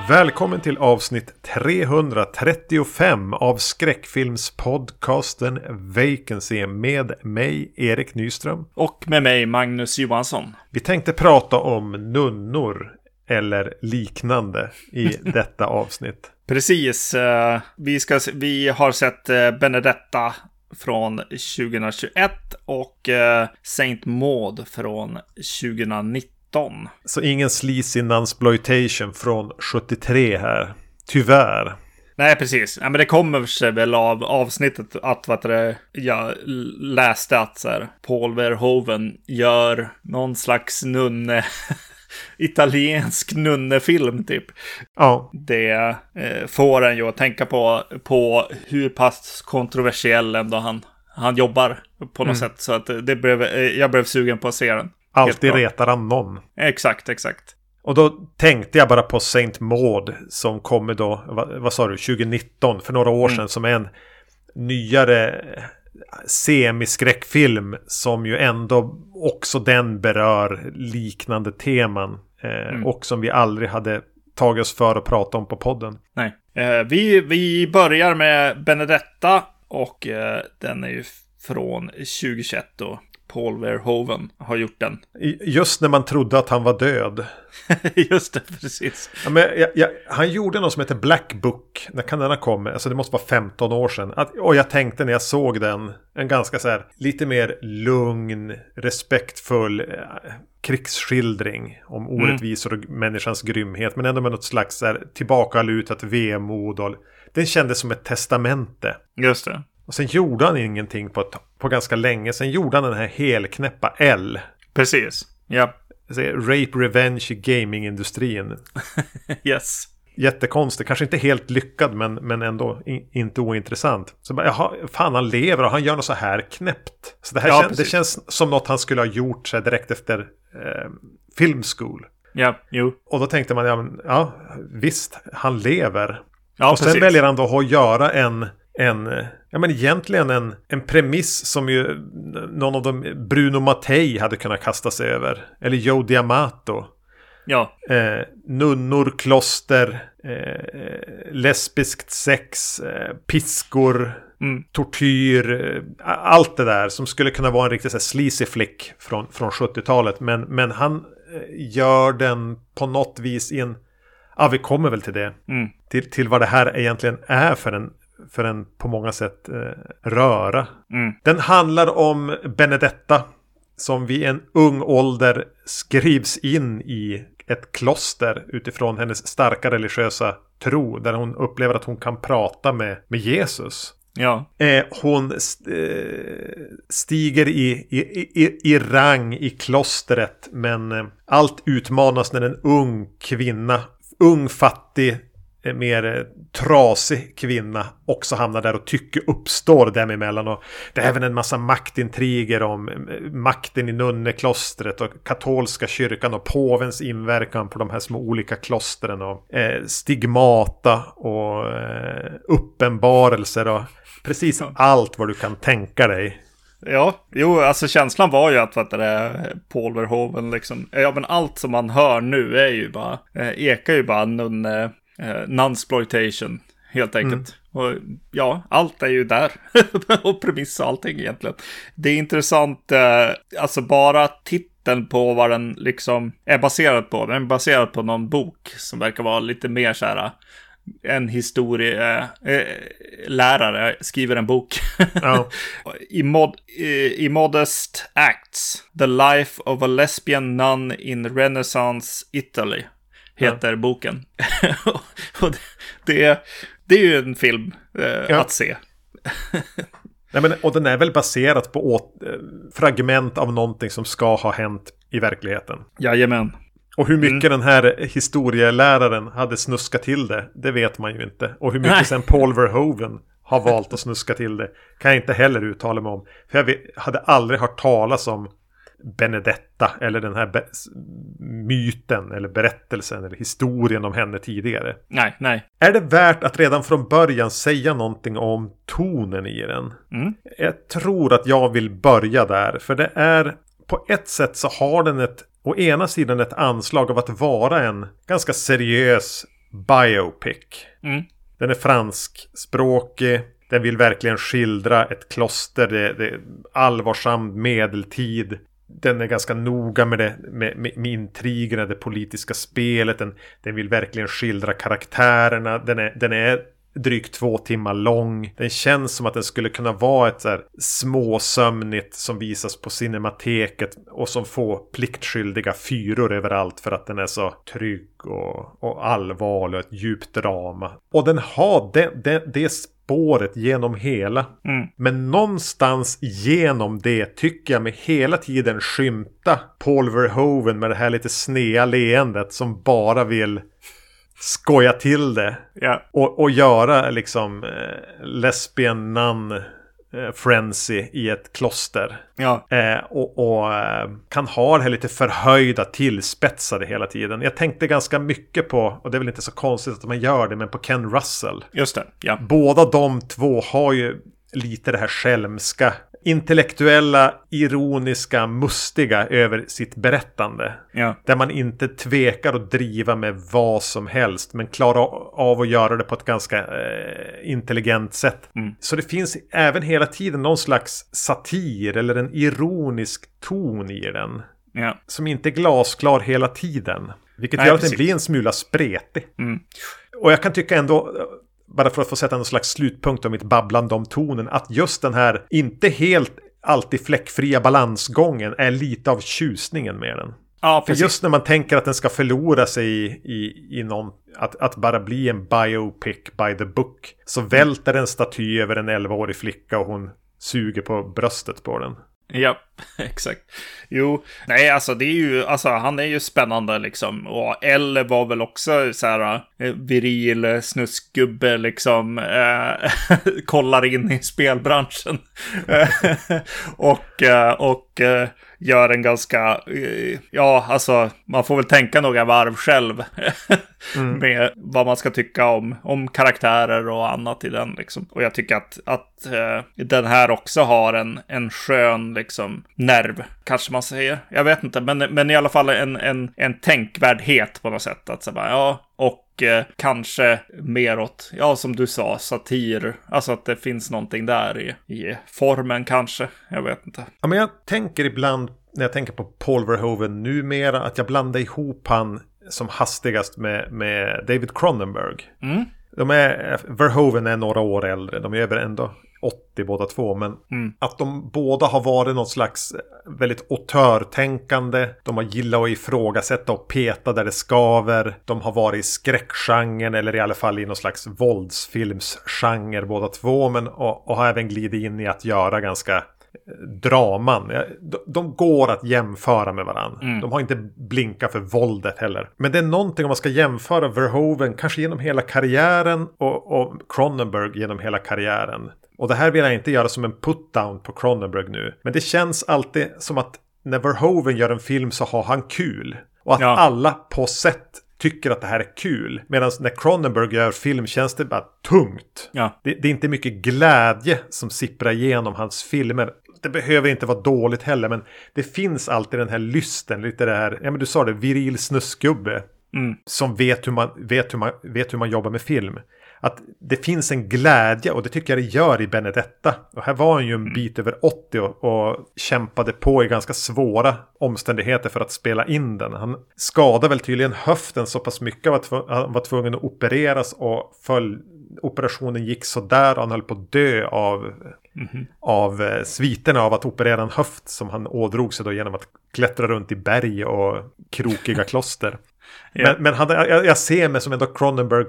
Välkommen till avsnitt 335 av skräckfilmspodcasten Vacancy med mig, Erik Nyström. Och med mig, Magnus Johansson. Vi tänkte prata om nunnor eller liknande i detta avsnitt. Precis, vi har sett Benedetta från 2021 och Saint Maud från 2019. Så ingen sleazy nunsploitation från 73 här. Tyvärr. Nej, precis. Ja, men det kommer sig väl av avsnittet att jag läste att så här, Paul Verhoeven gör någon slags italiensk nunnefilm typ. Ja. Det får en ju att tänka på hur pass kontroversiell ändå han jobbar på något sätt. Så att jag blev sugen på att se den. Alltid retar han någon. Exakt. Och då tänkte jag bara på Saint Maud som kommer då, vad sa du, 2019, för några år sedan, som är en nyare semiskräckfilm som ju ändå också den berör liknande teman och som vi aldrig hade tagit oss för att prata om på podden. Nej. Vi börjar med Benedetta och den är ju från 2021 då. Paul Verhoeven har gjort den. Just när man trodde att han var död. Just det, precis. Ja, men han gjorde något som heter Black Book. När kan den ha kommit? Alltså det måste vara 15 år sedan. Och jag tänkte när jag såg den, en ganska så här, lite mer lugn, respektfull krigsskildring om orättvisor och människans grymhet. Men ändå med något slags så här, tillbakalutat vemod. Och den kändes som ett testamente. Just det. Och sen gjorde han ingenting på ganska länge. Sen gjorde han den här helknäppa L. Precis, ja. Rape Revenge i gamingindustrin. Yes. Jättekonstigt, kanske inte helt lyckad men ändå inte ointressant. Så bara, jaha, fan, han lever och han gör något så här knäppt. Så det här det känns som något han skulle ha gjort så direkt efter film school. Ja, jo. Och då tänkte man, ja visst, han lever. Ja, och sen precis. väljer han då att göra egentligen en premiss som ju någon av dem, Bruno Mattei, hade kunnat kasta sig över. Eller Joe D'Amato. Ja. Nunnor, kloster, lesbiskt sex, piskor, tortyr, allt det där som skulle kunna vara en riktigt så här sleazy flick från 70-talet. Men han gör den på något vis in. Ja, vi kommer väl till det. Till vad det här egentligen är för en på många sätt röra. Den handlar om Benedetta som vid en ung ålder skrivs in i ett kloster utifrån hennes starka religiösa tro, där hon upplever att hon kan prata med Jesus. Ja. Hon stiger i rang i klostret, men allt utmanas när en ung fattig, mer trasig kvinna också hamnar där och tycke uppstår däremellan. Och det är även en massa maktintriger om makten i nunneklostret och katolska kyrkan och påvens inverkan på de här små olika klostren och stigmata och uppenbarelser och precis allt vad du kan tänka dig. Ja, alltså känslan var ju att det är Paul Verhoeven liksom. Ja, men allt som man hör nu är ju bara ekar ju bara nunsploitation helt enkelt. Och ja, allt är ju där. Och premiss och allting egentligen. Det är intressant, alltså bara titeln på vad den liksom är baserad på. Den är baserad på någon bok som verkar vara lite mer så här. En historielärare skriver en bok. Ja. I Modest Acts, The Life of a Lesbian Nun in Renaissance Italy heter boken. Och det är ju en film att se. Nej, och den är väl baserad på fragment av någonting som ska ha hänt i verkligheten. Jajamän. Och hur mycket den här historieläraren hade snuskat till det vet man ju inte. Och hur mycket sen Paul Verhoeven har valt att snuska till det kan jag inte heller uttala mig om. För jag hade aldrig hört talas om Benedetta eller den här myten eller berättelsen eller historien om henne tidigare. Nej. Är det värt att redan från början säga någonting om tonen i den? Jag tror att jag vill börja där, för det är på ett sätt så har den å ena sidan ett anslag av att vara en ganska seriös biopic. Den är franskspråkig. Den vill verkligen skildra ett kloster. Det är allvarsam medeltid. Den är ganska noga med intrigerna, det politiska spelet. Den vill verkligen skildra karaktärerna. Den är drygt 2 timmar lång. Den känns som att den skulle kunna vara ett så här småsömnigt som visas på cinemateket och som får pliktskyldiga fyror överallt för att den är så trygg och allvarlig och ett djupt drama. Och den har det spåret genom hela. Men någonstans genom det tycker jag mig hela tiden skymta Paul Verhoeven med det här lite snea leendet som bara vill skoja till det. Och göra liksom lesbian nun frenzy i ett kloster. Och kan ha det här lite förhöjda, tillspetsade hela tiden. Jag tänkte ganska mycket på, och det är väl inte så konstigt att man gör det, men på Ken Russell. Just det, ja. Båda de två har ju lite det här skälmska, intellektuella, ironiska, mustiga över sitt berättande. Där man inte tvekar att driva med vad som helst, men klarar av att göra det på ett ganska intelligent sätt. Så det finns även hela tiden någon slags satir eller en ironisk ton i den. Som inte är glasklar hela tiden. Vilket gör att den blir en smula spretig. Och jag kan tycka ändå, bara för att få sätta någon slags slutpunkt om mitt babblande om tonen, att just den här inte helt alltid fläckfria balansgången är lite av tjusningen med den. För just när man tänker att den ska förlora sig i någon, att bara bli en biopic by the book, så välter en staty över en 11-årig flicka och hon suger på bröstet på den. Ja, exakt. Jo, nej, alltså det är ju, alltså han är ju spännande liksom. Och Elle var väl också så här viril snuskgubbe liksom, kollar in i spelbranschen och gör en ganska, ja, alltså man får väl tänka några varv själv med vad man ska tycka om karaktärer och annat i den liksom. Och jag tycker att den här också har en skön liksom nerv, kanske man säger. Jag vet inte, men i alla fall en tänkvärdhet på något sätt. Att så bara, ja, och kanske mer åt, ja, som du sa, satir. Alltså att det finns någonting där i formen kanske. Jag vet inte. Ja, men jag tänker ibland, när jag tänker på Paul Verhoeven numera, att jag blandar ihop han som hastigast med David Cronenberg. Verhoeven är några år äldre. De är över ändå 80 båda två, men att de båda har varit något slags väldigt autörtänkande. De har gillat att ifrågasätta och peta där det skaver. De har varit i skräckgenren, eller i alla fall i någon slags våldsfilmsgenre båda två, men och har även glidit in i att göra ganska draman. De går att jämföra med varandra. De har inte blinkat för våldet heller. Men det är någonting om man ska jämföra Verhoeven kanske genom hela karriären och Cronenberg genom hela karriären. Och det här vill jag inte göra som en put-down på Cronenberg nu. Men det känns alltid som att när Verhoeven gör en film så har han kul. Och att alla på sätt tycker att det här är kul. Medan när Cronenberg gör film känns det bara tungt. Det är inte mycket glädje som sipprar igenom hans filmer. Det behöver inte vara dåligt heller, men det finns alltid den här lysten, lite det här, ja men du sa det, viril snuskgubbe som vet hur man jobbar med film. Att det finns en glädje, och det tycker jag det gör i Benedetta. Och här var han ju en bit över 80 och kämpade på i ganska svåra omständigheter för att spela in den. Han skadade väl tydligen höften så pass mycket att han var tvungen att opereras, och operationen gick så där, han höll på att dö av sviterna av att operera en höft som han ådrog sig då genom att klättra runt i berg och krokiga kloster. Men jag ser mig som ändå Cronenberg,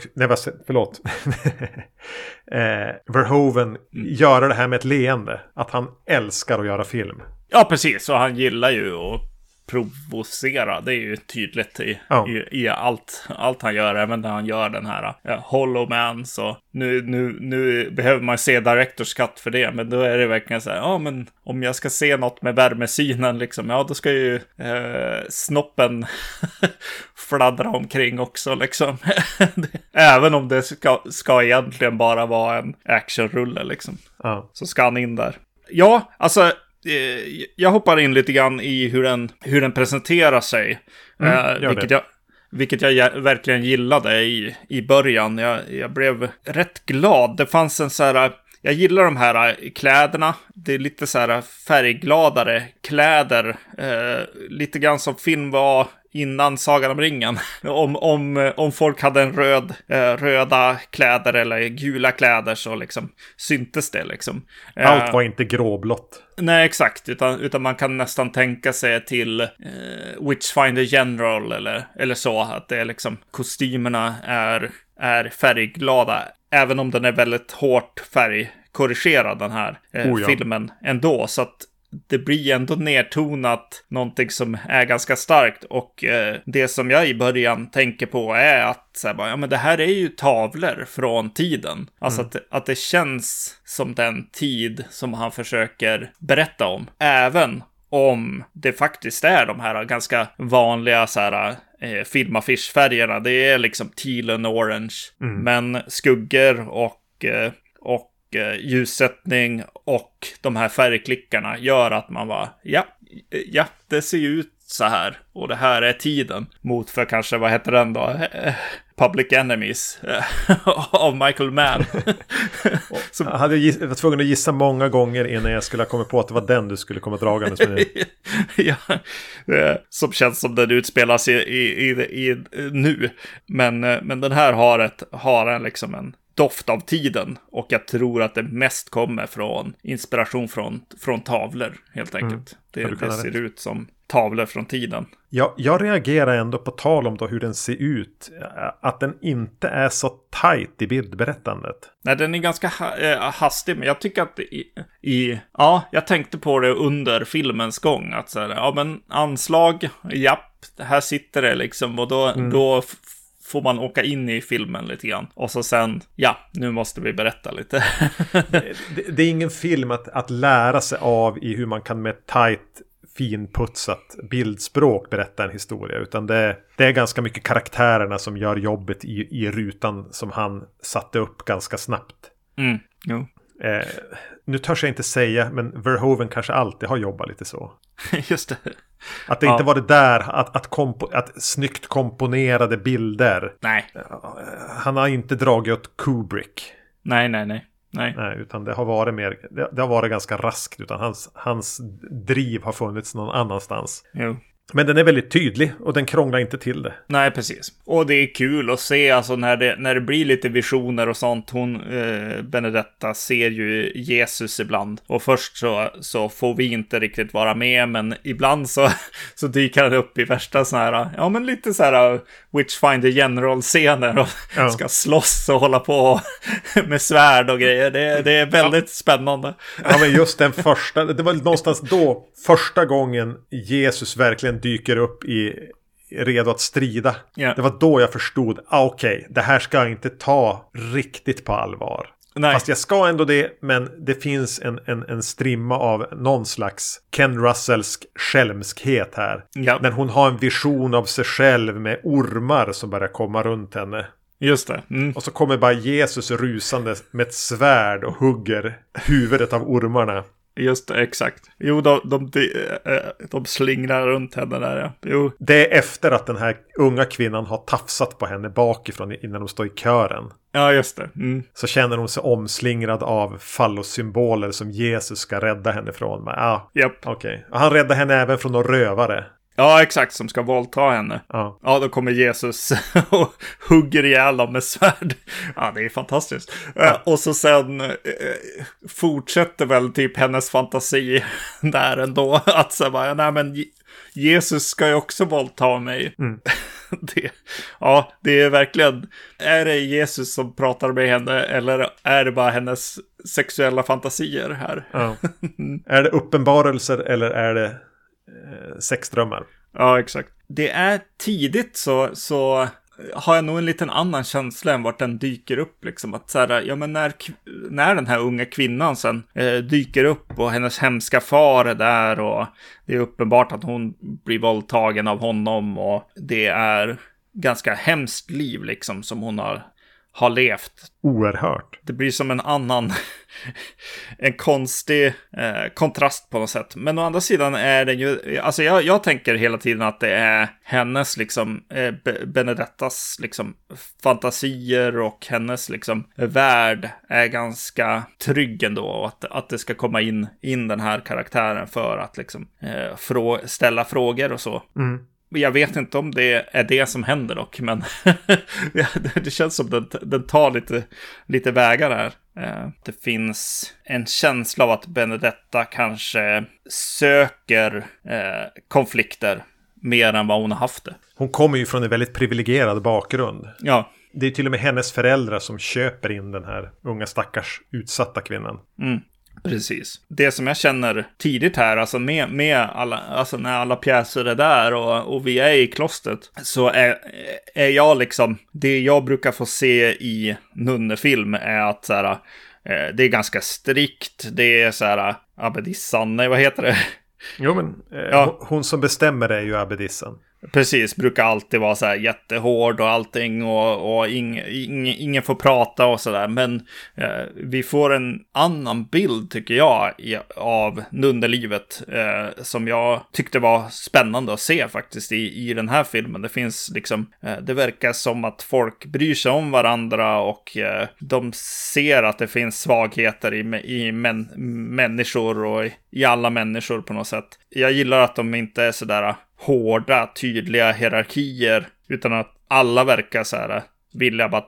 Verhoeven göra det här med ett leende, att han älskar att göra film. Ja, precis, och han gillar ju att provocera. Det är ju tydligt i allt han gör, även när han gör den här Hollow Man. Så nu behöver man se Director's Cut för det, men då är det verkligen så här, ja men om jag ska se något med värmesynen liksom, ja då ska ju snoppen fladdra omkring också liksom. Även om det ska egentligen bara vara en actionrulle liksom. Så ska han in där. Ja, alltså jag hoppar in lite grann i hur den presenterar sig. vilket jag verkligen gillade i början. Jag blev rätt glad. Det fanns en så här... Jag gillar de här kläderna. Det är lite så här färggladare kläder. Lite grann som film var innan Sagan om ringen. Om folk hade en röda kläder eller gula kläder så liksom syntes det liksom. Allt var inte gråblått. Nej, exakt. Utan man kan nästan tänka sig till Witchfinder General eller så. Att det är liksom kostymerna är färgglada. Även om den är väldigt hårt färgkorrigerad den här filmen ändå. Så att det blir ändå nedtonat någonting som är ganska starkt. Och det som jag i början tänker på är att så här, ja, men det här är ju tavlor från tiden. Alltså att det känns som den tid som han försöker berätta om. Även om det faktiskt är de här ganska vanliga så här, filmaffischfärgerna. Det är liksom teal and orange. Men skuggor och ljussättning och de här färgklickarna gör att man var ja, det ser ju ut så här. Och det här är tiden mot för kanske, vad heter den då? Public Enemies av Michael Mann. Jag hade varit tvungen att gissa många gånger innan jag skulle ha kommit på att det var den du skulle komma dragandes med. Ja, som känns som den utspelas i nu. Men den här har en liksom en doft av tiden, och jag tror att det mest kommer från inspiration från tavlor helt enkelt. Det ser ut som tavlor från tiden. Ja, jag reagerar ändå på tal om då hur den ser ut, att den inte är så tight i bildberättandet. Nej, den är ganska hastig, men jag tycker att jag tänkte på det under filmens gång att så här, ja men anslag, här sitter det liksom, och då får man åka in i filmen lite grann. Och så sen, nu måste vi berätta lite. det är ingen film att lära sig av i hur man kan med tight, finputsat bildspråk berätta en historia. Utan det är ganska mycket karaktärerna som gör jobbet i rutan som han satte upp ganska snabbt. Jo. Nu törs jag inte säga, men Verhoeven kanske alltid har jobbat lite så. Just det. Att det inte var det där att snyggt komponerade bilder. Nej. Han har inte dragit åt Kubrick. Nej. Utan det har varit mer, det har varit ganska raskt, utan hans driv har funnits någon annanstans. Jo. Men den är väldigt tydlig och den krånglar inte till det. Nej, precis. Och det är kul att se alltså när det blir lite visioner och sånt. Benedetta ser ju Jesus ibland. Och först så får vi inte riktigt vara med, men ibland så dyker han upp i värsta sån här, ja men lite så här Witchfinder General-scener och ska slåss och hålla på med svärd och grejer. Det är väldigt spännande. Ja, men just den första, det var någonstans då första gången Jesus verkligen dyker upp redo att strida. Yeah. Det var då jag förstod, okej, det här ska jag inte ta riktigt på allvar. Nej. Fast jag ska ändå det, men det finns en strimma av någon slags Ken Russellsk skälmskhet här. Ja. När hon har en vision av sig själv med ormar som börjar komma runt henne. Just det. Och så kommer bara Jesus rusande med ett svärd och hugger huvudet av ormarna. Just det, exakt. Jo, de slingrar runt henne där, ja. Jo. Det är efter att den här unga kvinnan har tafsat på henne bakifrån innan de står i kören. Ja, just det. Så känner hon sig omslingrad av fallossymboler som Jesus ska rädda henne från. Okej. Och han räddar henne även från några rövare. Ja, exakt, som ska våldta henne. Ja, då kommer Jesus och hugger ihjäl dem med svärd. Ja, det är fantastiskt. Och så sen fortsätter väl typ hennes fantasi där ändå. Att säga, nej men Jesus ska ju också våldta mig. Det är verkligen, är det Jesus som pratar med henne eller är det bara hennes sexuella fantasier här? Ja. Är det uppenbarelser eller är det sexdrömmar? Ja, exakt. Det är tidigt så har jag nog en liten annan känsla än vart den dyker upp liksom, att så här, ja men när den här unga kvinnan sen dyker upp och hennes hemska far är där och det är uppenbart att hon blir våldtagen av honom och det är ganska hemskt liv liksom som hon har levt. Oerhört. Det blir som en annan, en konstig kontrast på något sätt. Men å andra sidan är det ju, alltså jag tänker hela tiden att det är hennes liksom, Benedettas liksom fantasier och hennes liksom värld är ganska trygg ändå. Och att det ska komma in den här karaktären för att liksom ställa frågor och så. Mm. Jag vet inte om det är det som händer dock, men det känns som den tar lite vägar här. Det finns en känsla av att Benedetta kanske söker konflikter mer än vad hon har haft det. Hon kommer ju från en väldigt privilegierad bakgrund. Ja. Det är till och med hennes föräldrar som köper in den här unga stackars utsatta kvinnan. Mm. Precis. Det som jag känner tidigt här, alltså med alla, alltså när alla pjäser är där och vi är i klostret, så är jag liksom, det jag brukar få se i nunnefilm är att så här, det är ganska strikt, det är så här, abbedissan, nej vad heter det? Jo men, hon som bestämmer är ju abbedissan. Precis, brukar alltid vara så här jättehård och allting och ingen får prata och sådär. Men vi får en annan bild tycker jag av nunnelivet som jag tyckte var spännande att se faktiskt i den här filmen. Det finns liksom, det verkar som att folk bryr sig om varandra och de ser att det finns svagheter i människor och i alla människor på något sätt. Jag gillar att de inte är sådär hårda, tydliga hierarkier, utan att alla verkar så här vilja bara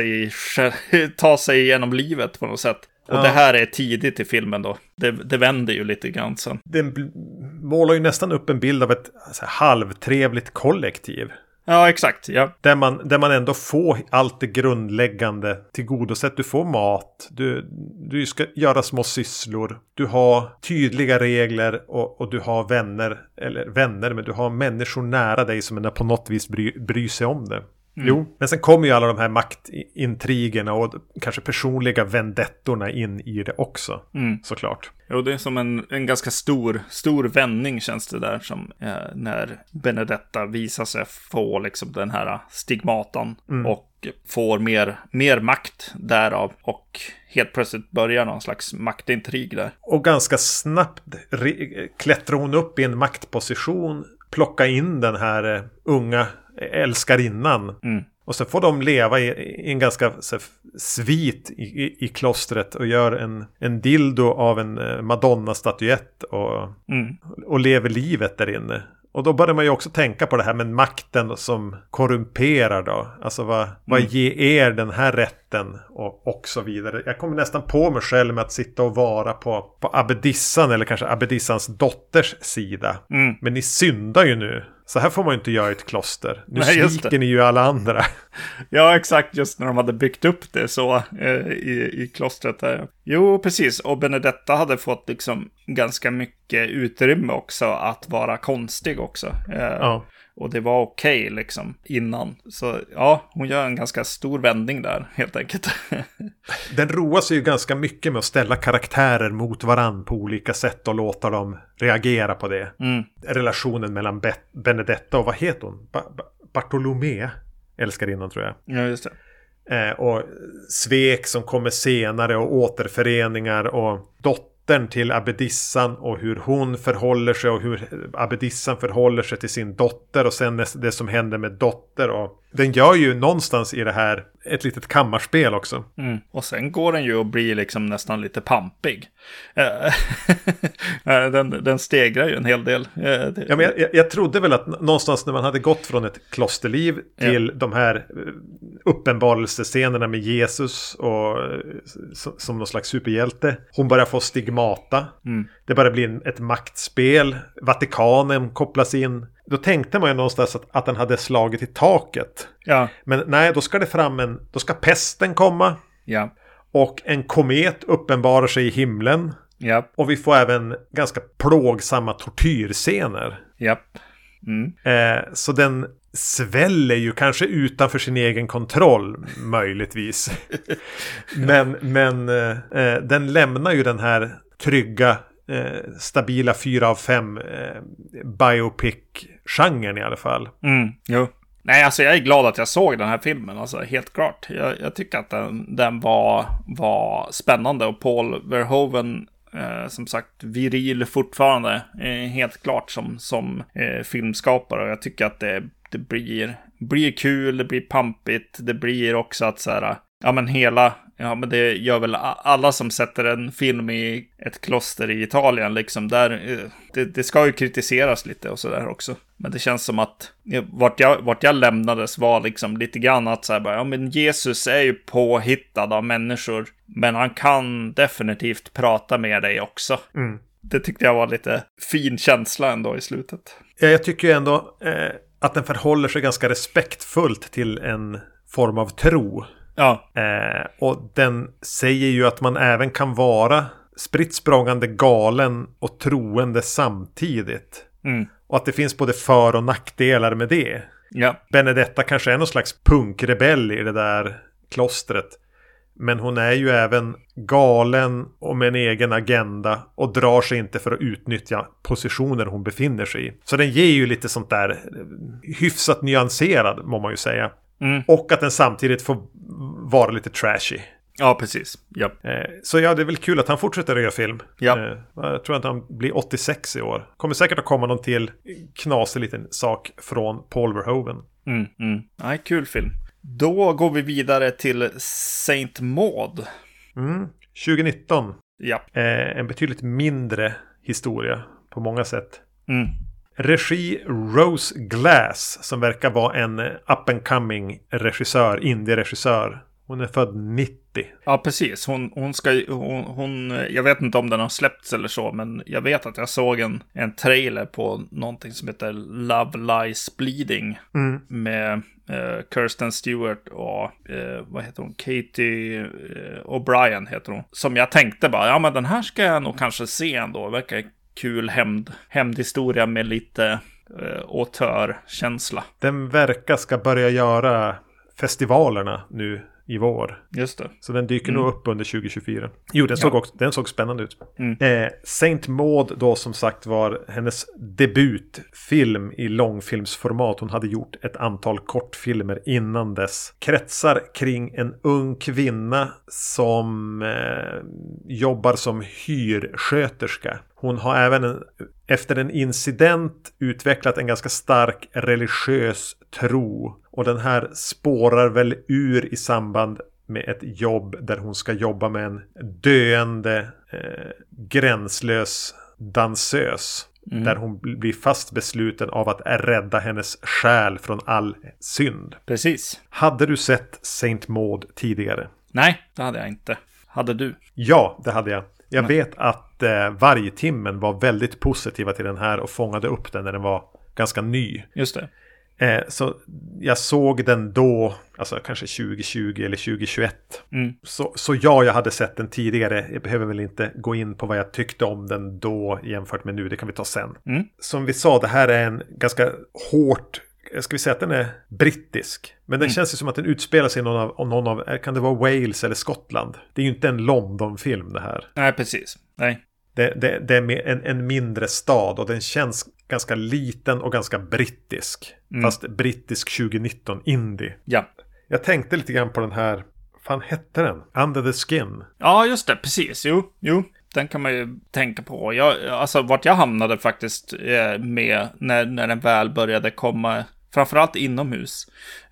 ta sig igenom livet på något sätt. Och det här är tidigt i filmen då. Det vänder ju lite grann sen. Den målar ju nästan upp en bild av ett halvtrevligt kollektiv. Ja, exakt. Ja. Där man ändå får allt det grundläggande tillgodosett. Du får mat, du ska göra små sysslor, du har tydliga regler och du har vänner, men du har människor nära dig som på något vis bryr sig om det. Mm. Jo, men sen kommer ju alla de här maktintrigerna och kanske personliga vendettorna in i det också, såklart. Jo, det är som en ganska stor vändning känns det där, som när Benedetta visar sig få liksom den här stigmatan och får mer makt därav och helt plötsligt börjar någon slags maktintrig där. Och ganska snabbt klättrar hon upp i en maktposition, plocka in den här unga älskarinnan. Och så får de leva i en ganska svit i klostret och gör en dildo av en Madonna-statyett och lever livet där inne. Och då börjar man ju också tänka på det här med makten som korrumperar då. Alltså vad ger er den här rätten och så vidare. Jag kommer nästan på mig själv med att sitta och vara på abbedissan eller kanske abbedissans dotters sida. Men ni syndar ju nu. Så här får man ju inte göra i ett kloster. Nu sviker ni ju alla andra. Ja, exakt. Just när de hade byggt upp det så i klostret där. Jo, precis. Och Benedetta hade fått liksom ganska mycket utrymme också att vara konstig också. Ja. Och det var okej liksom innan. Så ja, hon gör en ganska stor vändning där helt enkelt. Den roar sig ju ganska mycket med att ställa karaktärer mot varann på olika sätt och låta dem reagera på det. Relationen mellan Benedetta och vad heter hon? Bartolomé, älskarinnan tror jag. Ja, just det. Och svek som kommer senare och återföreningar och dottern till abbedissan och hur hon förhåller sig och hur abbedissan förhåller sig till sin dotter och sen det som händer med dotter. Och den gör ju någonstans i det här ett litet kammarspel också. Och sen går den ju och blir liksom nästan lite pampig. Den stegrar ju en hel del. Ja, men jag trodde väl att någonstans när man hade gått från ett klosterliv till de här uppenbarelsescenerna med Jesus och som någon slags superhjälte. Hon börjar få stigmata. Det börjar bli ett maktspel. Vatikanen kopplas in. Då tänkte man ju någonstans att den hade slagit i taket. Ja. Men nej, då ska det då ska pesten komma. Ja. Och en komet uppenbarar sig i himlen. Ja. Och vi får även ganska plågsamma tortyrscener. Ja. Så den sväller ju kanske utanför sin egen kontroll, möjligtvis. men den lämnar ju den här trygga, stabila 4 av 5 biopic-genren i alla fall. Jo. Nej, alltså jag är glad att jag såg den här filmen, alltså helt klart. Jag tycker att den var spännande, och Paul Verhoeven, som sagt, viril fortfarande, helt klart som filmskapare. Och jag tycker att det blir kul, det blir pampigt, det blir också att så här, men det gör väl alla som sätter en film i ett kloster i Italien liksom, där det ska ju kritiseras lite och sådär också. Men det känns som att vart jag lämnades var liksom lite grann att så här, men Jesus är ju påhittad av människor, men han kan definitivt prata med dig också. Det tyckte jag var lite fin känsla ändå i slutet. Ja, jag tycker ju ändå att den förhåller sig ganska respektfullt till en form av tro. Ja. Och den säger ju att man även kan vara spritt språngande galen och troende samtidigt. Och att det finns både för- och nackdelar med det. Ja. Benedetta kanske är någon slags punkrebell i det där klostret. Men hon är ju även galen och med en egen agenda och drar sig inte för att utnyttja positioner hon befinner sig i. Så den ger ju lite sånt där hyfsat nyanserad, må man ju säga. Och att den samtidigt får vara lite trashy. Ja, precis. Ja. Så ja, det är väl kul att han fortsätter att göra film. Ja. Jag tror att han blir 86 i år. Kommer säkert att komma någon till knasig liten sak från Paul Verhoeven. Nej, kul film. Då går vi vidare till Saint Maud. 2019. Ja. En betydligt mindre historia på många sätt. Regi Rose Glass, som verkar vara en up-and-coming regissör, indie-regissör. Hon är född 90. Ja, precis. Hon jag vet inte om den har släppts eller så, men jag vet att jag såg en trailer på någonting som heter Love Lies Bleeding med Kirsten Stewart och vad heter hon? Katie O'Brien heter hon. Som jag tänkte bara, ja men den här ska jag nog kanske se ändå. Det verkar kul hämndhistoria med lite autörkänsla. Den verkar ska börja göra festivalerna nu i vår. Just det. Så den dyker nog upp under 2024. Jo, den såg spännande ut. Saint Maud då, som sagt, var hennes debutfilm i långfilmsformat. Hon hade gjort ett antal kortfilmer innan dess. Kretsar kring en ung kvinna som jobbar som hyrsköterska. Hon har även efter en incident utvecklat en ganska stark religiös tro. Och den här spårar väl ur i samband med ett jobb där hon ska jobba med en döende, gränslös dansös. Där hon blir fast besluten av att rädda hennes själ från all synd. Precis. Hade du sett Saint Maud tidigare? Nej, det hade jag inte. Hade du? Ja, det hade jag. Jag vet att Vargtimmen var väldigt positiva till den här och fångade upp den när den var ganska ny. Just det. Så jag såg den då, alltså kanske 2020 eller 2021. Så ja, jag hade sett den tidigare. Jag behöver väl inte gå in på vad jag tyckte om den då jämfört med nu. Det kan vi ta sen. Som vi sa, det här är en ganska hårt, ska vi säga att den är brittisk. Men den känns ju som att den utspelar sig i någon av, kan det vara Wales eller Skottland? Det är ju inte en London-film det här. Nej, precis. Nej. Det är en mindre stad och den känns ganska liten och ganska brittisk. Fast brittisk 2019 indie. Ja. Jag tänkte lite grann på den här, fan hette den? Under the Skin. Ja, just det, precis. Jo. Den kan man ju tänka på. Alltså vart jag hamnade faktiskt med när den väl började komma, framförallt inomhus,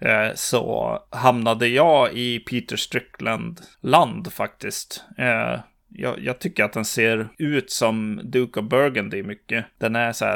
så hamnade jag i Peter Strickland-land faktiskt. Jag tycker att den ser ut som Duke of Burgundy mycket. Den är så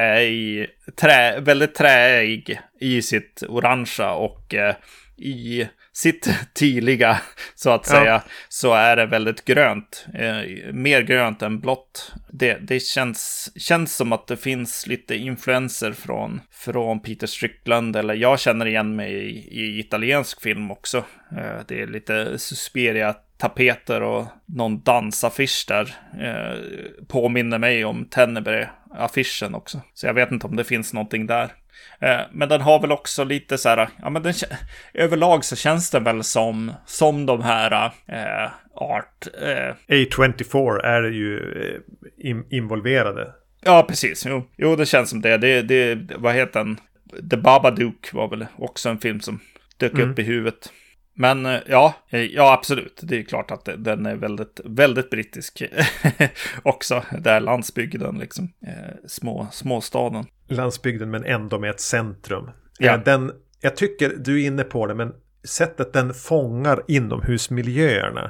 här väldigt träig i sitt orangea och i sitt tydliga, så att säga, så är det väldigt grönt. Mer grönt än blått. Det känns som att det finns lite influenser från Peter Strickland, eller jag känner igen mig i italiensk film också. Det är lite Suspiria tapeter och någon dansaffisch där påminner mig om Tenebrae-affischen också. Så jag vet inte om det finns någonting där. Men den har väl också lite så här, ja men överlag så känns den väl som de här art. A24 är ju involverade. Ja, precis. Jo, det känns som det. Det vad heter den? The Babadook var väl också en film som dök upp i huvudet. Men ja, absolut. Det är klart att den är väldigt, väldigt brittisk också. Där landsbygden, liksom. Småstaden. Landsbygden, men ändå med ett centrum. Ja. Jag tycker du är inne på det, men sättet den fångar inomhusmiljöerna.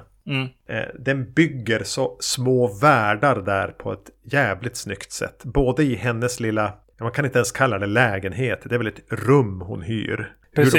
Den bygger så små världar där på ett jävligt snyggt sätt. Både i hennes lilla, man kan inte ens kalla det lägenhet, det är väl ett rum hon hyr.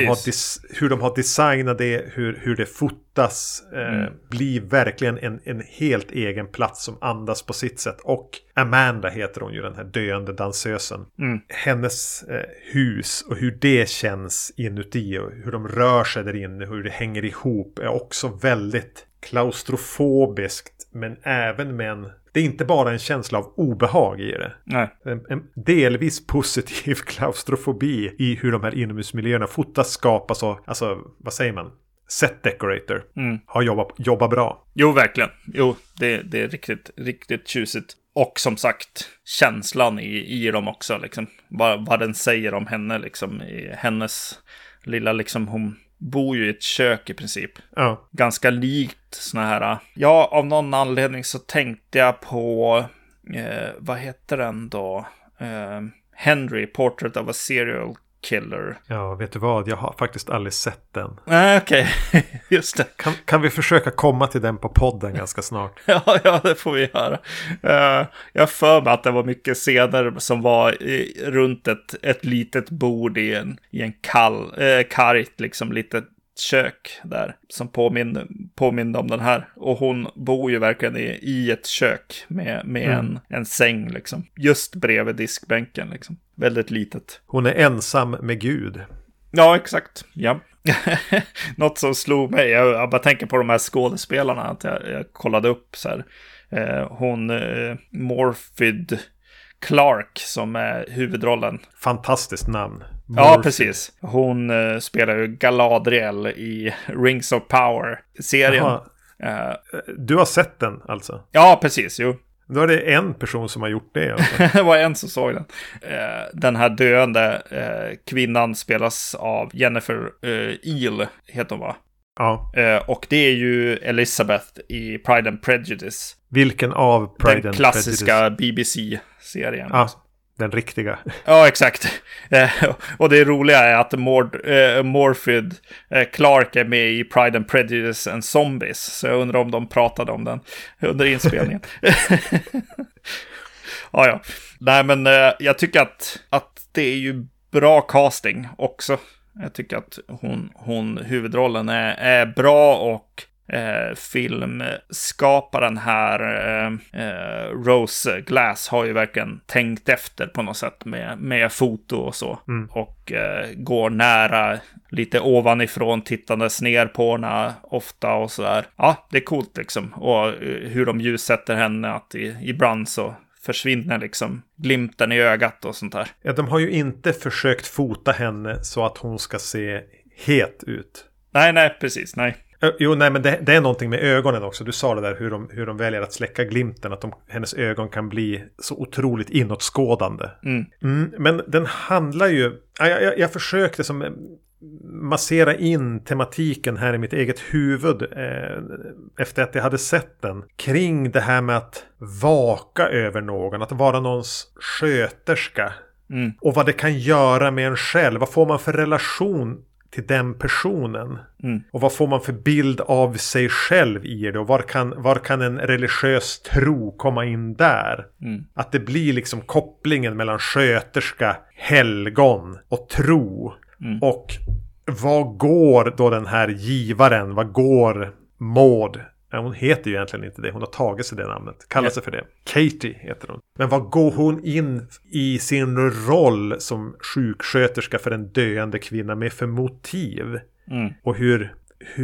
Hur de har designat det, hur det fotas, blir verkligen en helt egen plats som andas på sitt sätt. Och Amanda heter hon ju, den här döende dansösen. Hennes hus och hur det känns inuti och hur de rör sig där inne, hur det hänger ihop, är också väldigt klaustrofobiskt, men även med det är inte bara en känsla av obehag i det. Nej. En delvis positiv klaustrofobi i hur de här inomhusmiljöerna fotas, skapas och, alltså, vad säger man? Set decorator. Har jobbat bra. Jo, verkligen. Jo, det är riktigt, riktigt tjusigt. Och som sagt, känslan i dem också, liksom. Vad den säger om henne, liksom. I hennes lilla, liksom, hon bor ju i ett kök i princip. Ja. Ganska likt såna här. Ja, av någon anledning så tänkte jag på vad heter den då? Henry, Portrait of a Serial Killer. Ja, vet du vad? Jag har faktiskt aldrig sett den. Okej, just det. Kan vi försöka komma till den på podden ganska snart? Ja, det får vi göra. Jag för mig att det var mycket scener som var runt ett litet bord i en kargt, liksom, litet kök där som påminner om den här. Och hon bor ju verkligen i ett kök med en säng, liksom, just bredvid diskbänken, liksom. Väldigt litet. Hon är ensam med Gud. Ja, exakt. Ja. Något som slog mig, jag bara tänker på de här skådespelarna, att jag kollade upp så här. Hon Morfydd Clark som är huvudrollen. Fantastiskt namn. Ja, precis. Hon spelar ju Galadriel i Rings of Power-serien. Du har sett den alltså? Ja, precis. Jo. Då är det en person som har gjort det. Alltså. Det var en som såg den. Den här döende kvinnan spelas av Jennifer Eel, heter hon, va? Ja. Och det är ju Elizabeth i Pride and Prejudice. Vilken av Pride and Prejudice? Den klassiska BBC-serien. Ja, den riktiga. Ja, exakt. Och det roliga är att Morfydd Clark är med i Pride and Prejudice and Zombies. Så jag undrar om de pratade om den under inspelningen. Ja. Nej, men jag tycker att det är ju bra casting också. Jag tycker att hon huvudrollen är bra, och filmskaparen här Rose Glass har ju verkligen tänkt efter på något sätt med foto och så. Och går nära, lite ovanifrån, tittandes ner på henne ofta och sådär. Ja, det är coolt liksom. Och hur de ljussätter henne, att ibland så försvinner liksom glimten i ögat och sånt där. Ja, de har ju inte försökt fota henne så att hon ska se het ut. Nej, precis, nej. Jo, nej, men det är någonting med ögonen också. Du sa det där hur de väljer att släcka glimten. Att hennes ögon kan bli så otroligt inåtskådande. Men den handlar ju... Jag försökte som massera in tematiken här i mitt eget huvud efter att jag hade sett den. Kring det här med att vaka över någon. Att vara någons sköterska. Och vad det kan göra med en själv. Vad får man för relation till den personen? Och vad får man för bild av sig själv i det? Och var kan en religiös tro komma in där? Att det blir liksom kopplingen mellan sköterska, helgon och tro. Och vad går då den här givaren? Vad går Maud? Hon heter ju egentligen inte det. Hon har tagit sig det namnet. Kallar sig för det. Katie heter hon. Men vad går hon in i sin roll som sjuksköterska för en döende kvinna med för motiv? Och hur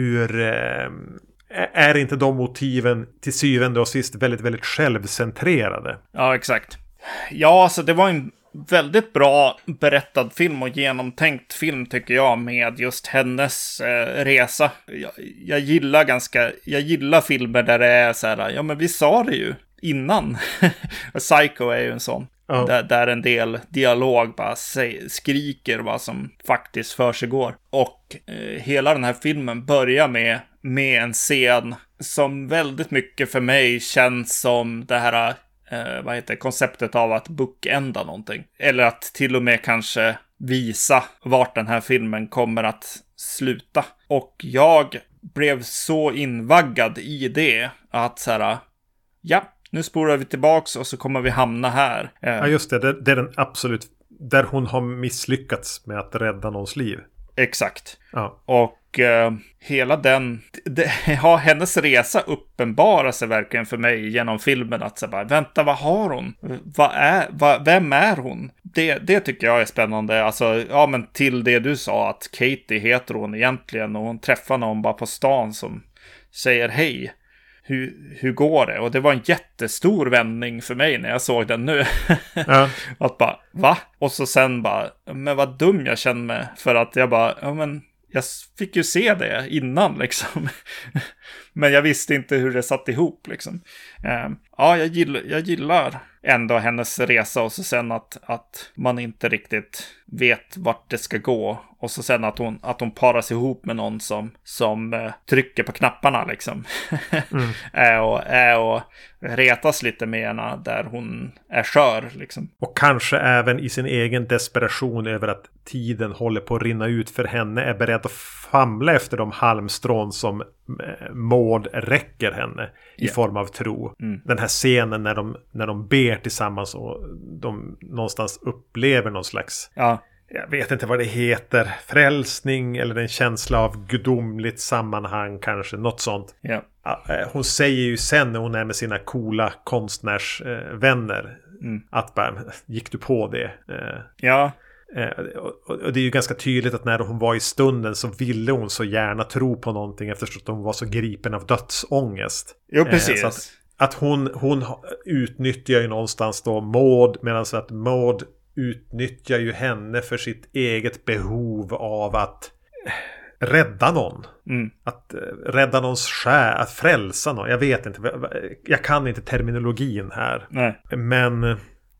är inte de motiven till syvende och sist väldigt, väldigt självcentrerade? Ja, exakt. Ja, alltså det var en väldigt bra berättad film och genomtänkt film, tycker jag, med just hennes resa. Jag gillar filmer där det är så här, ja men vi sa det ju innan. Psycho är ju en sån. Där en del dialog bara skriker vad som faktiskt försiggår. Och hela den här filmen börjar med en scen som väldigt mycket för mig känns som det här konceptet av att bookenda någonting. Eller att till och med kanske visa vart den här filmen kommer att sluta. Och jag blev så invaggad i det att så här, ja, nu spolar vi tillbaks och så kommer vi hamna här. Ja, just det. Det är den absolut där hon har misslyckats med att rädda någons liv. Exakt. Ja. Och hela hennes resa uppenbarar sig verkligen för mig genom filmen. Att så bara, vänta, vad har hon? Vem är hon? Det tycker jag är spännande. Alltså, ja, men till det du sa att Katie heter hon egentligen. Och hon träffar någon bara på stan som säger hej. Hur går det? Och det var en jättestor vändning för mig när jag såg den nu. Ja. Att bara, va? Och så sen bara, men vad dum jag känner mig. För att jag bara, ja men jag fick ju se det innan liksom. Men jag visste inte hur det satt ihop liksom. Ja, jag gillar ändå hennes resa. Och så sen att man inte riktigt vet vart det ska gå. Och så sen att hon paras ihop med någon som trycker på knapparna liksom. och retas lite med henne där hon är skör liksom. Och kanske även i sin egen desperation över att tiden håller på att rinna ut för henne är beredd att famla efter de halmstrån som Maud räcker henne i form av tro. Den här scenen när de ber tillsammans och de någonstans upplever någon slags jag vet inte vad det heter, frälsning eller en känsla av gudomligt sammanhang kanske, något sånt. Hon säger ju sen när hon är med sina coola konstnärsvänner att bara, gick du på det? Och det är ju ganska tydligt att när hon var i stunden så ville hon så gärna tro på någonting eftersom hon var så gripen av dödsångest. Jo, precis. Så att hon utnyttjar ju någonstans då Maud, medan så att Maud utnyttjar ju henne för sitt eget behov av att rädda någon. Att rädda någons själ, att frälsa någon. Jag vet inte, jag kan inte terminologin här. Nej. Men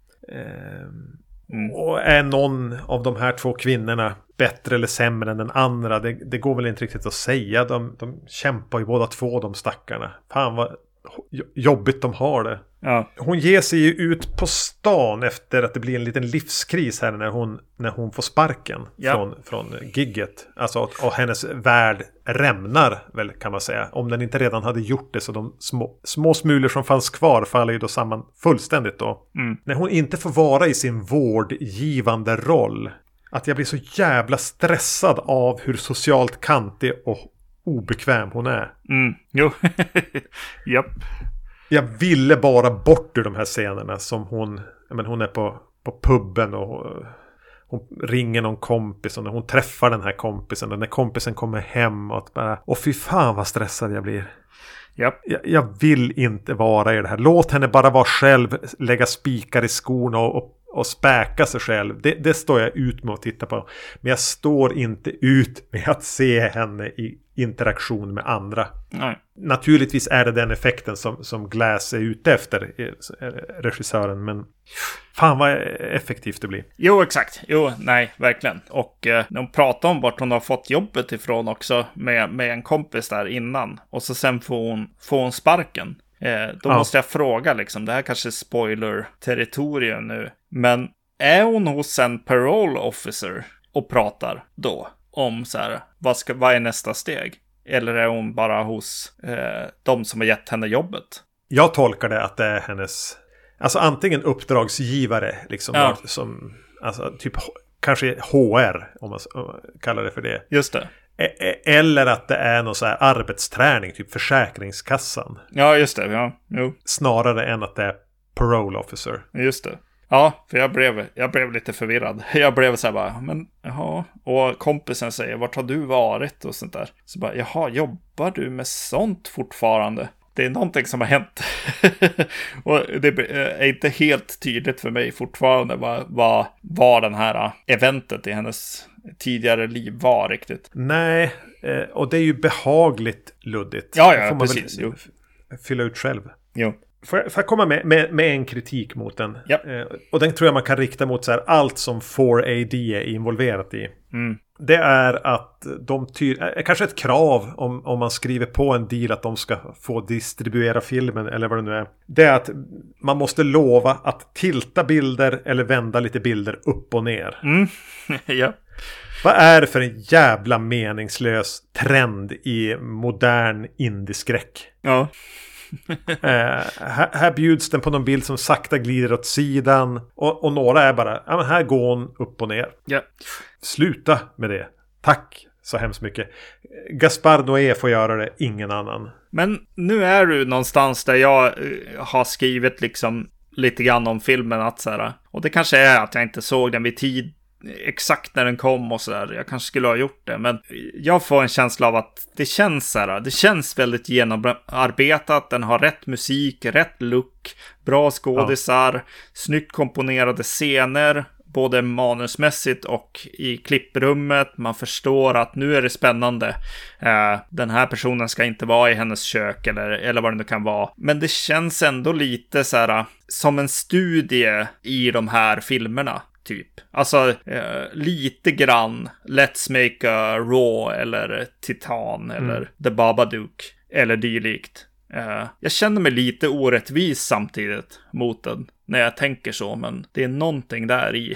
och är någon av de här två kvinnorna bättre eller sämre än den andra? Det går väl inte riktigt att säga. De kämpar ju båda två, de stackarna. Fan vad jobbigt de har det. Ja. Hon ger sig ju ut på stan efter att det blir en liten livskris här när hon får sparken från gigget. Alltså och hennes värld rämnar väl, kan man säga. Om den inte redan hade gjort det, så de små smulor som fanns kvar faller ju då samman fullständigt då. När hon inte får vara i sin vårdgivande roll. Att jag blir så jävla stressad av hur socialt kantig och obekväm hon är. Jo. Japp. Jag ville bara bort ur de här scenerna som hon är på pubben och hon ringer någon kompis och när hon träffar den här kompisen och när kompisen kommer hem och bara, fy fan vad stressad jag blir. Yep. Jag vill inte vara i det här. Låt henne bara vara själv, lägga spikar i skorna och späka sig själv. Det står jag ut med att titta på. Men jag står inte ut med att se henne i interaktion med andra. Nej. Naturligtvis är det den effekten som Glass är ute efter, regissören, men fan vad effektivt det blir. Jo, exakt. Jo, nej, verkligen. Och när hon pratar om vart hon har fått jobbet ifrån också med en kompis där innan. Och så sen får hon sparken. Då måste jag fråga liksom, det här kanske är spoiler-territorium nu. Men är hon hos en parole officer och pratar då om så här, vad är nästa steg? Eller är hon bara hos de som har gett henne jobbet? Jag tolkar det att det är hennes, alltså antingen uppdragsgivare liksom, som, alltså typ kanske HR om man kallar det för det. Just det. Eller att det är någon så här arbetsträning, typ Försäkringskassan. Ja, just det. Ja, jo. Snarare än att det är parole officer. Just det. Ja, för jag blev lite förvirrad. Jag blev så här bara, men jaha. Och kompisen säger, vart har du varit? Och sånt där. Så bara, jaha, jobbar du med sånt fortfarande? Det är någonting som har hänt. Och det är inte helt tydligt för mig fortfarande vad den här eventet i hennes tidigare liv var riktigt. Nej, och det är ju behagligt luddigt. Ja, precis. Fylla ut själv. Jo. Får jag komma med en kritik mot den? Yep. Och den tror jag man kan rikta mot så här, allt som 4AD är involverat i. Det är att de kanske ett krav om man skriver på en deal att de ska få distribuera filmen eller vad det nu är. Det är att man måste lova att tilta bilder eller vända lite bilder upp och ner. Ja. Vad är det för en jävla meningslös trend i modern indieskräck? Ja. Här bjuds den på någon bild som sakta glider åt sidan. Och några är bara, ja men här går hon upp och ner. Ja. Sluta med det. Tack så hemskt mycket. Gaspar Noé får göra det, ingen annan. Men nu är du någonstans där jag har skrivit liksom lite grann om filmen att så här, och det kanske är att jag inte såg den vid tid exakt när den kom och så där. Jag kanske skulle ha gjort det, men jag får en känsla av att det känns så här, det känns väldigt genomarbetat, den har rätt musik, rätt look, bra skådisar, snyggt komponerade scener, både manusmässigt och i klipprummet. Man förstår att nu är det spännande. Den här personen ska inte vara i hennes kök eller vad det nu kan vara. Men det känns ändå lite så här som en studie i de här filmerna. Typ. Alltså lite grann Let's Make a Raw eller Titan eller The Babadook eller dylikt. Jag känner mig lite orättvis samtidigt mot den när jag tänker så, men det är någonting där i.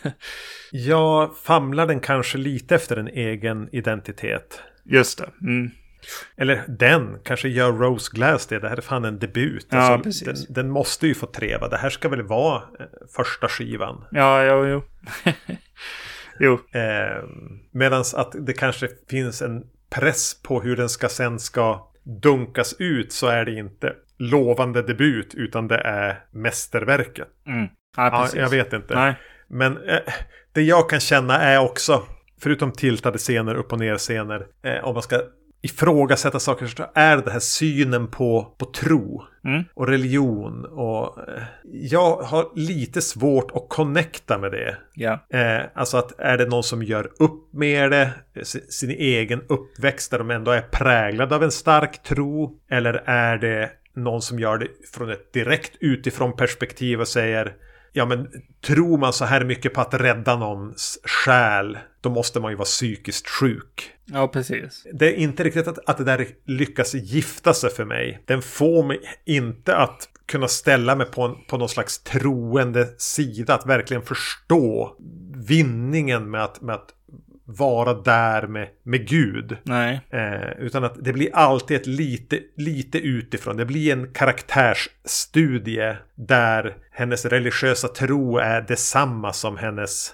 Jag famlar den kanske lite efter en egen identitet. Just det. Eller den, kanske gör Rose Glass det. Det här är fan en debut. Ja, alltså, den måste ju få treva. Det här ska väl vara första skivan. Ja, jo. Jo. Medans att det kanske finns en press på hur den sen ska dunkas ut, så är det inte lovande debut utan det är mästerverket. Ja, jag vet inte. Nej. Men det jag kan känna är också, förutom tiltade scener, upp- och ner-scener, om man ska ifrågasätta saker, så är det här synen på tro och religion, och jag har lite svårt att connecta med det. Alltså att är det någon som gör upp med det, sin egen uppväxt där de ändå är präglade av en stark tro, eller är det någon som gör det från ett direkt utifrån perspektiv och säger, ja men tror man så här mycket på att rädda någons själ, då måste man ju vara psykiskt sjuk. Ja, precis. Det är inte riktigt att det där lyckas gifta sig för mig. Den får mig inte att kunna ställa mig på någon slags troende sida. Att verkligen förstå vinningen med att vara där med Gud. Nej. Utan att det blir alltid ett lite utifrån. Det blir en karaktärsstudie där hennes religiösa tro är detsamma som hennes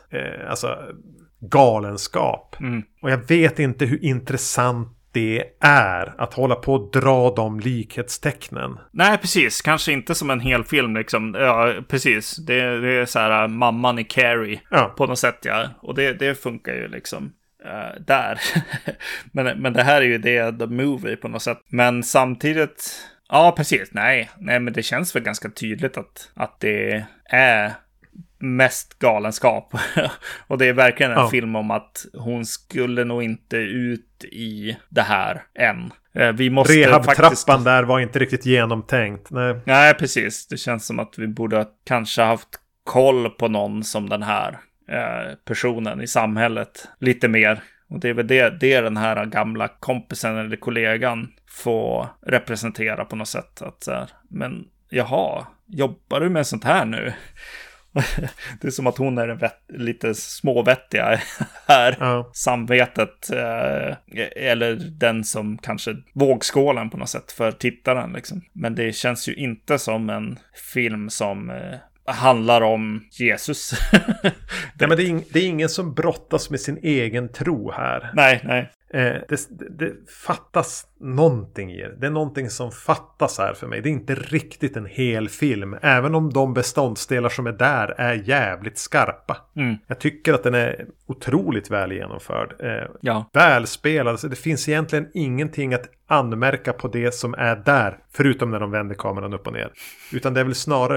galenskap. Och jag vet inte hur intressant det är att hålla på och dra de likhetstecknen. Nej, precis. Kanske inte som en hel film liksom. Ja, precis. Det är så här mamman i Carrie på något sätt, ja. Och det funkar ju liksom där. men det här är ju the movie på något sätt. Men samtidigt, ja precis. Nej, men det känns väl ganska tydligt att det är mest galenskap. Och det är verkligen en film om att hon skulle nog inte ut i det här än. Vi måste Rehab-trappan där var inte riktigt genomtänkt. Nej, precis. Det känns som att vi borde kanske haft koll på någon som den här personen i samhället lite mer. Och det är väl det den här gamla kompisen eller kollegan får representera på något sätt. Att, men jaha, jobbar du med sånt här nu? Det är som att hon är lite småvettiga här. Samvetet eller den som kanske vågskålen på något sätt för tittaren liksom. Men det känns ju inte som en film som handlar om Jesus. Nej, men det är ingen som brottas med sin egen tro här. Nej. Det fattas någonting i det. Det är någonting som fattas här för mig. Det är inte riktigt en hel film. Även om de beståndsdelar som är där är jävligt skarpa. Jag tycker att den är otroligt väl genomförd. Välspelad. Alltså, det finns egentligen ingenting att anmärka på det som är där. Förutom när de vänder kameran upp och ner. Utan det är väl snarare på att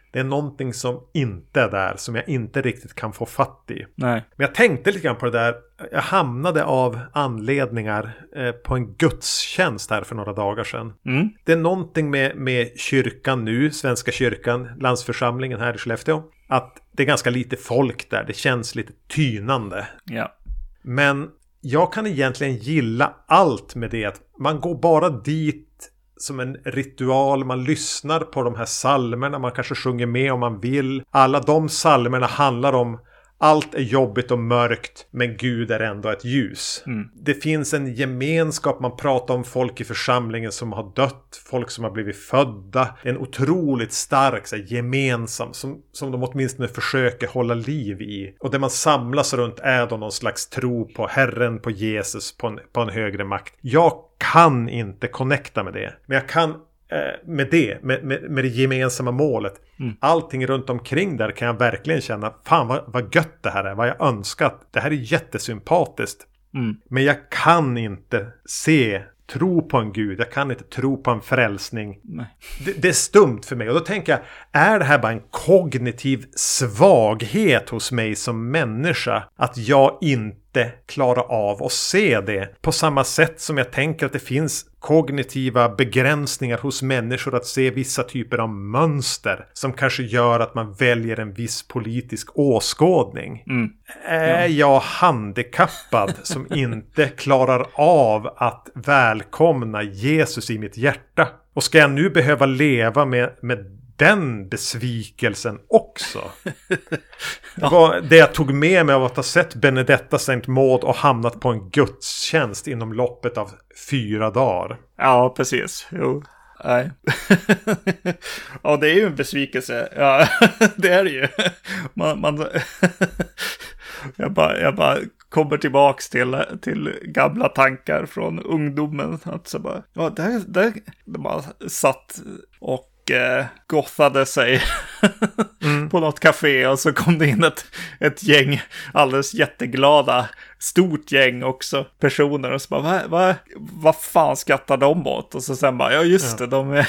Det är någonting som inte är där, som jag inte riktigt kan få fatt i. Nej. Men jag tänkte lite grann på det där. Jag hamnade av anledningar på en gudstjänst här för några dagar sedan. Det är någonting med kyrkan nu, Svenska kyrkan, landsförsamlingen här i Skellefteå. Att det är ganska lite folk där, det känns lite tynande. Ja. Men jag kan egentligen gilla allt med det. Att man går bara dit som en ritual. Man lyssnar på de här psalmerna. Man kanske sjunger med om man vill. Alla de psalmerna handlar om allt är jobbigt och mörkt, men Gud är ändå ett ljus. Det finns en gemenskap. Man pratar om folk i församlingen som har dött. Folk som har blivit födda. En otroligt stark så här, gemensam som de åtminstone försöker hålla liv i. Och det man samlas runt är då någon slags tro på Herren, på Jesus, på en högre makt. Jag kan inte connecta med det. Men jag kan med det gemensamma målet. Allting runt omkring där kan jag verkligen känna, fan vad gött det här är, vad jag önskat. Det här är jättesympatiskt. Men jag kan inte tro på en gud. Jag kan inte tro på en frälsning. Det är stumt för mig. Och då tänker jag, är det här bara en kognitiv svaghet hos mig som människa? Att jag inte klarar av att se det. På samma sätt som jag tänker att det finns kognitiva begränsningar hos människor att se vissa typer av mönster som kanske gör att man väljer en viss politisk åskådning. Är jag handikappad som inte klarar av att välkomna Jesus i mitt hjärta? Och ska jag nu behöva leva med den besvikelsen också? Det var det jag tog med mig av att ha sett Benedetta St. Maud och hamnat på en gudstjänst inom loppet av 4 dagar. Ja, precis. Jo. Nej. Ja, det är ju en besvikelse. Ja, det är det ju. Jag bara kommer tillbaks till gamla tankar från ungdomen. Alltså bara, ja, där bara satt och gothade sig på något café, och så kom det in ett gäng alldeles jätteglada, stort gäng också, personer, och så bara, vad fan skrattar de åt? Och så sen bara, ja just det,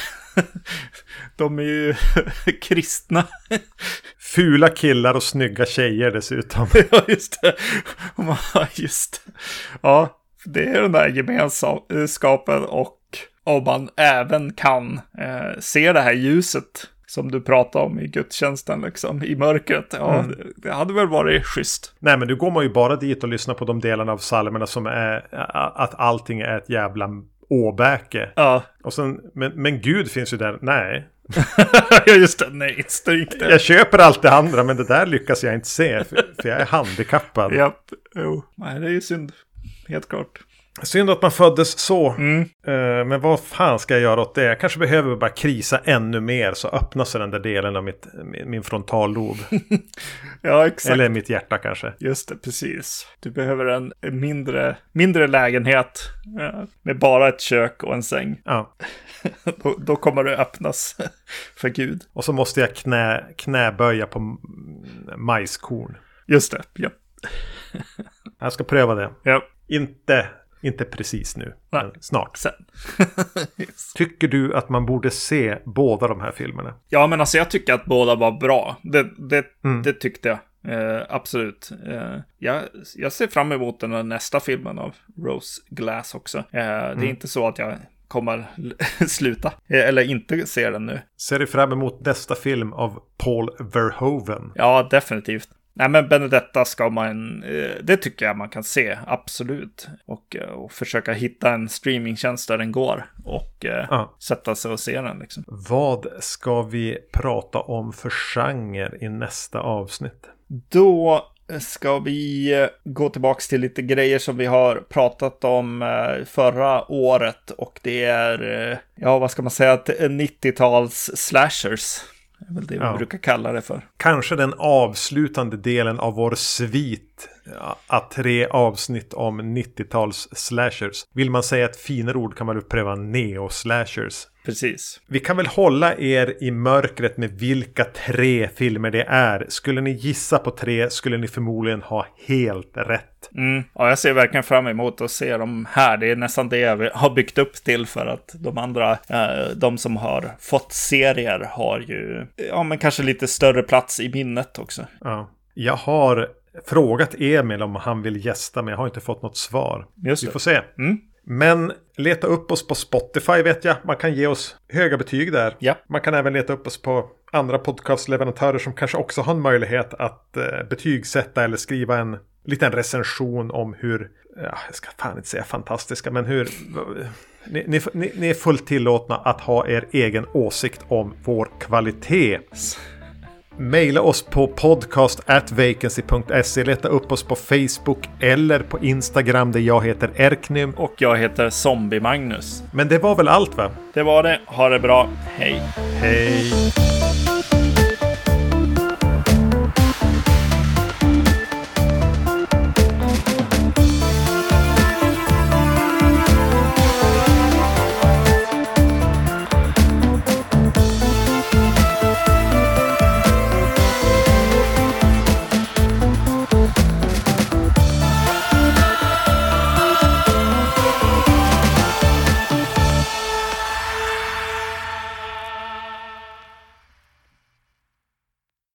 de är ju kristna. Fula killar och snygga tjejer dessutom. Ja, just det. Just det. Ja, det är den där gemenskapen, och om man även kan se det här ljuset som du pratade om i gudstjänsten, liksom, i mörkret. Ja, det hade väl varit schysst. Nej, men nu går man ju bara dit och lyssnar på de delarna av psalmerna som är att allting är ett jävla åbäke. Ja. Och sen, men Gud finns ju där. Nej. Ja, just det. Nej, stryk det. Jag köper allt det andra, men det där lyckas jag inte se, för jag är handikappad. Japp, jo. Nej, det är ju synd. Helt klart. Synd att man föddes så. Men vad fan ska jag göra åt det? Jag kanske behöver bara krisa ännu mer, så öppnas den där delen av min frontallob. Ja, exakt. Eller mitt hjärta kanske. Just det, precis. Du behöver en mindre lägenhet med bara ett kök och en säng. Ja. Då kommer det öppnas för Gud. Och så måste jag knäböja på majskorn. Just det, ja. Jag ska pröva det. Ja. Inte precis nu, nej, men snart. Sen. Yes. Tycker du att man borde se båda de här filmerna? Ja, men alltså jag tycker att båda var bra. Det tyckte jag. Absolut. Jag ser fram emot den nästa filmen av Rose Glass också. Det är inte så att jag kommer sluta eller inte se den nu. Ser du fram emot nästa film av Paul Verhoeven? Ja, definitivt. Nej, men Benedetta ska man, det tycker jag man kan se, absolut. Och försöka hitta en streamingtjänst där den går och sätta sig och se den liksom. Vad ska vi prata om för genre i nästa avsnitt? Då ska vi gå tillbaka till lite grejer som vi har pratat om förra året, och det är, vad ska man säga, 90-tals slashers. Det är väl det vi brukar kalla det för. Kanske den avslutande delen av vår svit A3 avsnitt om 90-tals slashers. Vill man säga ett finare ord kan man väl pröva neo-slashers. Precis. Vi kan väl hålla er i mörkret med vilka 3 filmer det är. Skulle ni gissa på 3 skulle ni förmodligen ha helt rätt. Ja, jag ser verkligen fram emot att se dem här. Det är nästan det jag har byggt upp till, för att de andra, de som har fått serier har ju, ja, men kanske lite större plats i minnet också. Ja. Jag har frågat Emil om han vill gästa, men jag har inte fått något svar. Just det. Vi får se. Men leta upp oss på Spotify vet jag. Man kan ge oss höga betyg där. Ja. Man kan även leta upp oss på andra podcastleverantörer som kanske också har en möjlighet att betygsätta eller skriva en liten recension om hur, jag ska fan inte säga fantastiska, men hur ni är fullt tillåtna att ha er egen åsikt om vår kvalitet. Maila oss på podcast@vacancy.se. Leta upp oss på Facebook eller på Instagram där jag heter Erknym. Och jag heter Zombie Magnus. Men det var väl allt, va? Det var det. Ha det bra. Hej. Hej.